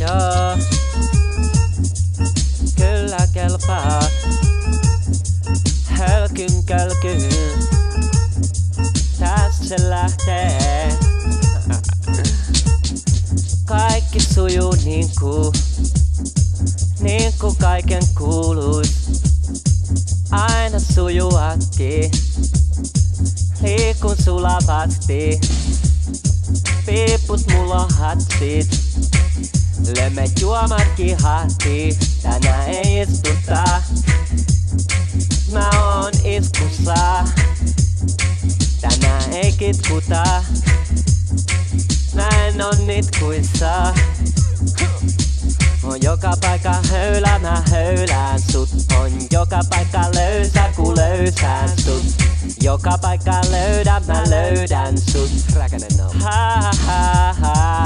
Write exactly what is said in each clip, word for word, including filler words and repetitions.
Joo, kyllä kelpaa. Hölkyn kölkyn, tästä se lähtee. Kaikki sujuu niinku, niinku kaiken kuuluis. Aina sujuakin, liikun sulavasti. Piiput mulla on hatsit, lemmet juomatkin hahti. Tänään ei istuta, mä oon iskussa. Tänään ei kitkuta, mä en oo nitkuissa. On joka paikka höylä, mä höylään sut. On joka paikka löysä, ku löysään sut. Joka paikka löydän, mä löydän sut. Ha ha ha.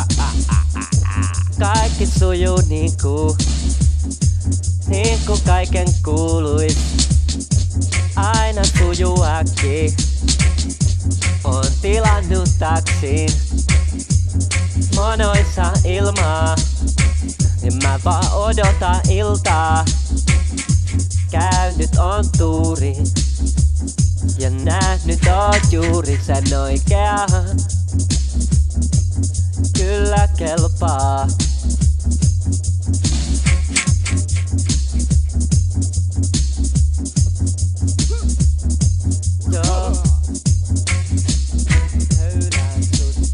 Kaikki sujuu niinku, niinku kaiken kuuluis. Aina sujuakin, on tilannut taksin. Monoissa ilmaa, niin mä vaan odotan iltaa. Käynyt on tuuri ja nähnyt on juuri sen oikea. Kyllä kelpaa. Joo. Höylään sut.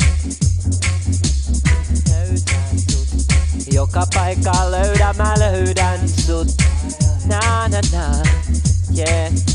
Löydän sut. Joka paikka löydän, mä löydän sut. Na na na, yeah.